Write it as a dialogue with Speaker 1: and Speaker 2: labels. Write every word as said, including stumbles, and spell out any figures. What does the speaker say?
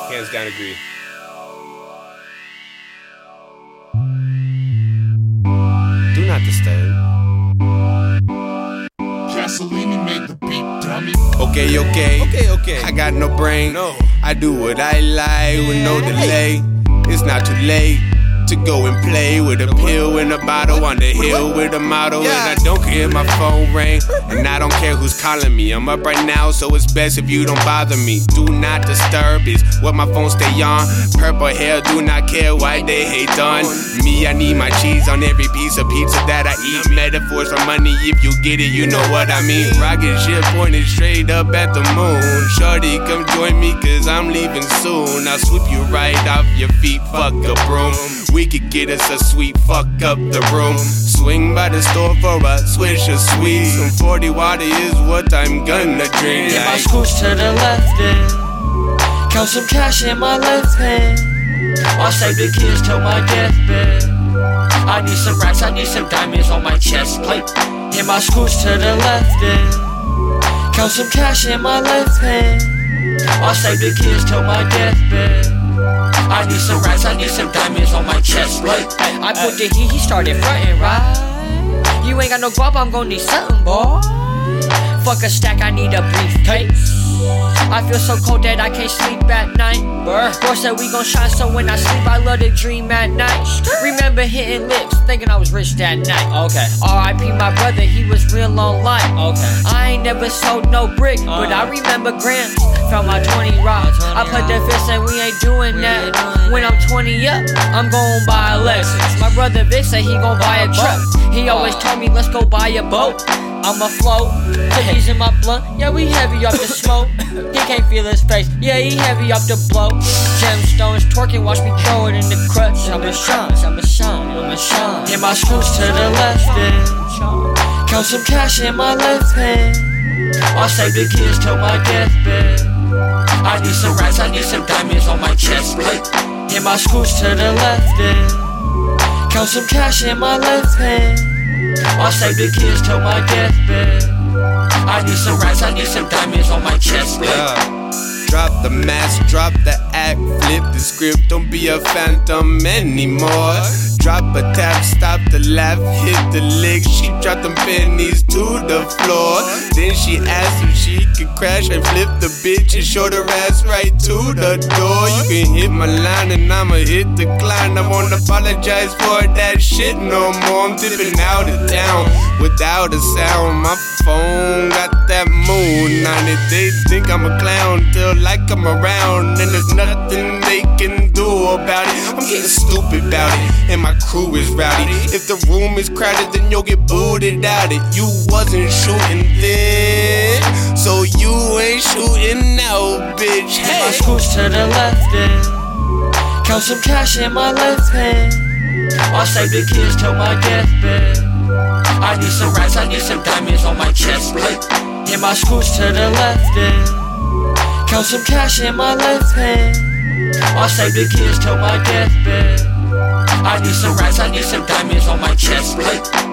Speaker 1: Hands down agree. Do not disturb.
Speaker 2: Gasolini made the beat, dummy.
Speaker 1: Okay, okay,
Speaker 3: Okay, okay.
Speaker 1: I got no brain.
Speaker 3: No.
Speaker 1: I do what I like with no delay. It's not too late to go and play with a pill in a bottle on the hill with a model. And I don't care if my phone ring, and I don't care who's calling me. I'm up right now, so it's best if you don't bother me. Do not disturb is what my phone stay on. Purple hair, do not care why they hate done. Me, I need my cheese on every piece of pizza that I eat. Metaphors for money, if you get it, you know what I mean. Rocket ship pointed straight up at the moon. Shorty, come join me, cause I'm leaving soon. I'll sweep you right off your feet, fuck a broom. We could get us a sweet fuck up the room. Swing by the store for a swish of sweet. Some forty water is what I'm gonna drink.
Speaker 4: Get my
Speaker 1: Like,
Speaker 4: scooch to the left and count some cash in my left hand. I'll save the kids till my deathbed. I need some racks, I need some diamonds on my chest plate. Get my scooch to the left and count some cash in my left hand. I'll save the kids till my deathbed. I need some racks, I need some diamonds on my chest plate. I put the heat, he started frontin', right? You ain't got no guap, I'm gon' need something, boy. Fuck a stack, I need a briefcase. I feel so cold that I can't sleep at night. Boy said we gon' shine, so when I sleep, I love to dream at night. Remember hitting lips, thinking I was rich that night. Okay. R I P my brother, he was real on life. Okay. I ain't never sold no brick, uh, but I remember grams. Found my twenty rocks. I played the fist and we ain't doing that. When I'm twenty up, I'm gon' buy a Lexus. My brother Vic said he gon' buy a truck. He always told me, let's go buy a boat. I'ma float, cookies in my blunt. Yeah, we heavy off the smoke. He can't feel his face. Yeah, he heavy off the blow. Gemstones twerking, watch me throw it in the crutch. I'ma shine, I'ma shine, I'ma shine. Get my scooch to the left and count some cash in my left hand. I'll save the kids till my deathbed. I need some racks, I need some diamonds on my chest plate. Get my scooch to the left and count some cash in my left hand. I'll save the kids till my deathbed. I need some racks, I need some diamonds on my chest plate.
Speaker 1: yeah. Drop the mask, drop the act, flip the script, don't be a phantom anymore. Drop a tap, stop the laugh, hit the lick. She dropped them pennies to the floor. Then she asked if she could crash and flip the bitch and showed her ass right to the door. You can hit my line and I'ma hit the climb. I won't apologize for that shit no more. I'm dipping out of town without a sound. My phone got that moon on it. They think I'm a clown till like I'm around, and there's nothing they can do about it. I'm getting stupid about it, and my crew is rowdy. If the room is crowded, then you'll get booted out it. You wasn't shooting then, so you ain't shooting now, bitch.
Speaker 4: Get my
Speaker 1: Hey.
Speaker 4: scooch to the left and count some cash in my left hand. I'll save the kids till my deathbed. I need some racks, I need some diamonds on my chest plate. Get my scooch to the left and count some cash in my left hand. I'll save the kids till my deathbed. I need some racks, I need some diamonds on my chest plate.